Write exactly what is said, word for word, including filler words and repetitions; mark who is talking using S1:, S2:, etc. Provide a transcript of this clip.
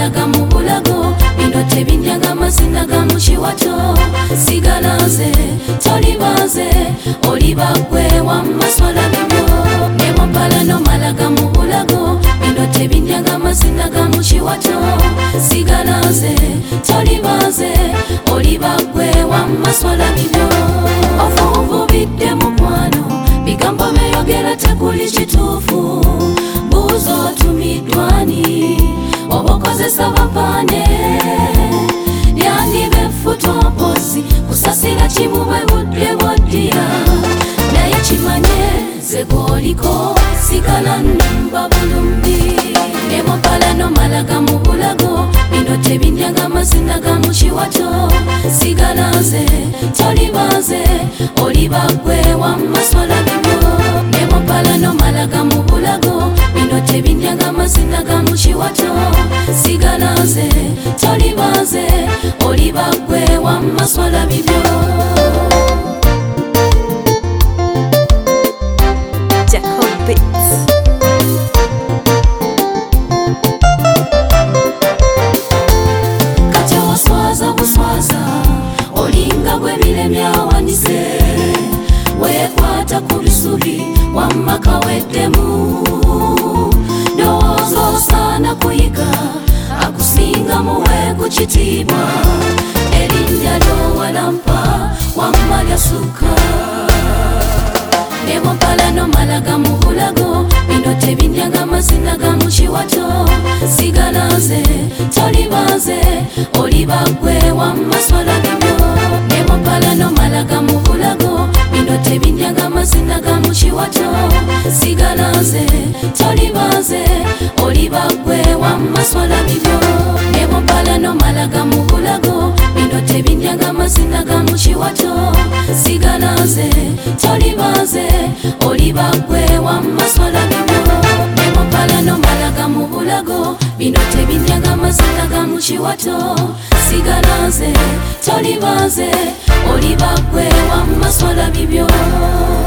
S1: malaga mu bulago bino tebindyaga mazina ga mukiwato sigalaze tolibaze olibagwe wamaswala bibyo nebopala no malaga mu bulago bino tebindyaga mazina ga mukiwato sigalaze tolibaze olibagwe wamaswala bibyo ofuvubidde mukwano bigambo beyogera tekuli kituufu buuza otumiddwani obakozesa bapande lyandiba efutopozi kusasira kimu bwe budde bwoddiya naye kimanye ze gwoliko sigala nnumba bulumbi nebopala no malaga mu bulago bino tebindyaga mazina ga mukiwato sigalaze tolibaze olibagwe wamaswala bibyo nebopala no malaga mu bulago bino tebindyaga mazina ga mukiwato sigalaze tolibaze olibagwe wamaswala bibyo. Kati oswaza buswaza olinga gwe biremyawanise wekwata ku bisubi wamaka weddemu ndowooza osaana kuyiga akusinga muwe ku kitiibwa erinnya lyowalampa wamma lyasuka nebopala no malaga mu bulago bino tebindyaga mazina ga mukiwato sigalaze tolibaze olibagwe wamaswala bibyo nebopala no malaga mu bulago bino tebindyaga mazina ga mukiwato sigalaze tolibaze olibagwe wamaswala bibyo nebopala no malaga mu bulago bino tebindyaga mazina ga mukiwato sigalaze tolibaze olibagwe wamaswala bibyo nebopala no malaga mu bulago bino tebindyaga mazina ga mukiwato sigalaze tolibaze olibagwe wamaswala bibyo.